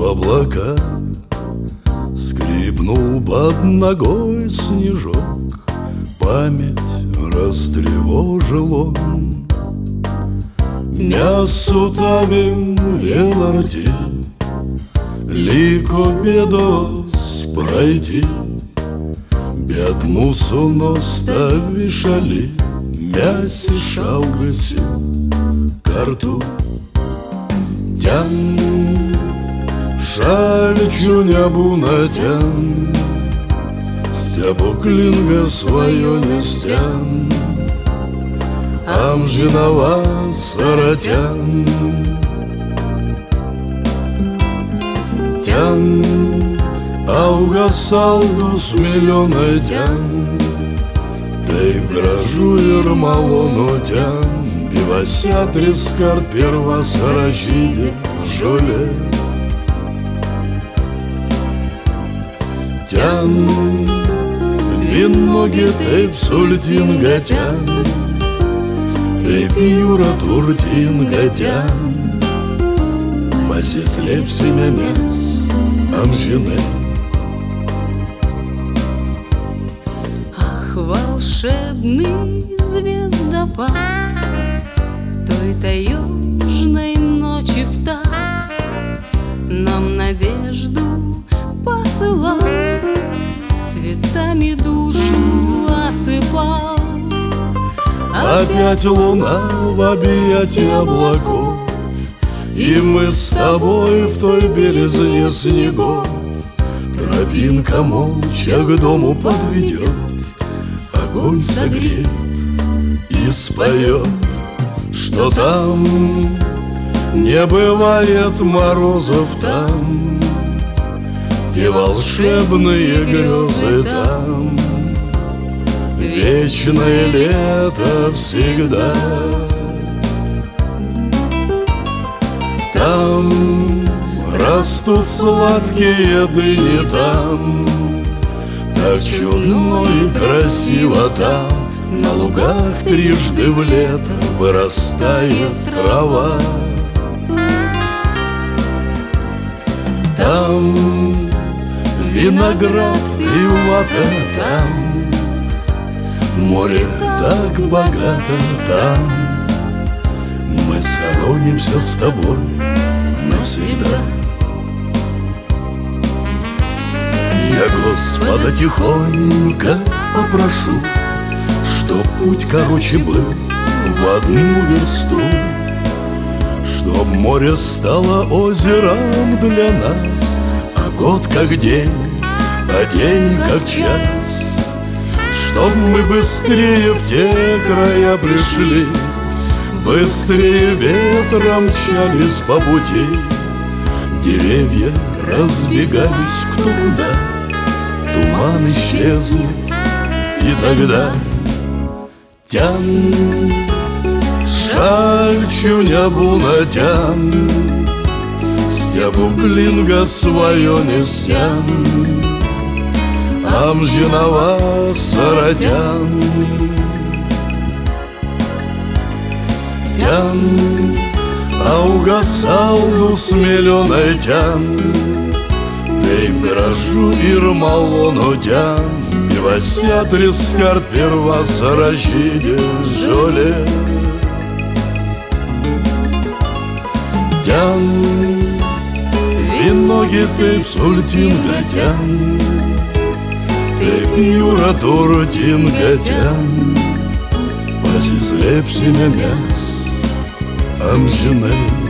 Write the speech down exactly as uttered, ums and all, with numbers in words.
в облака, скрипнул под ногой снежок, память растревожил он. Miastutami vėlarti, liko bėdos praeitį, bet mūsų nuostabi šaly mes išaugosim kartu. Ten šalčių nebūna, ten stebuklingas svajonės, ten amžina vasara, ten ten auga saldus milijonai, ten taip gražu ir malonu, ten pievose triskart per vasarą žydi žolė. Ten vynuogė taip sultinga, ten taip jūra turtinga, ten pasislėpsime mes амжины. Ах, волшебный звездопад той таежной ночи в такт нам надежду посылал, цветами душу осыпал. Опять луна в объятии облаков, и мы с тобой в той белизне снегов. Тропинка молча к дому подведет, огонь согреет и споет, что там не бывает морозов, там те волшебные грезы, там вечное лето всегда. Там растут сладкие дыни, там так чудно и красиво, там на лугах трижды в лето вырастает трава. Там виноград и вата, там море так богато, там мы схоронимся с тобой навсегда. Я Господа тихонько попрошу, чтоб путь короче был в одну версту, чтоб море стало озером для нас, а год как день, а день как час, чтоб мы быстрее в те края пришли, быстрее ветром мчались по пути. Деревья разбегались кто куда, туман исчезнет, и тогда тян шальчу не буна, тян стебуклинга свое нестян, амжина vasara, тян ten auga saldus milijonai, ten taip gražu ir malonu, ten pievose triskart per vasarą žydi žolė. Ten vynuogė taip sultinga, ten taip jūra turtinga, ten pasislėpsime mes amžinai.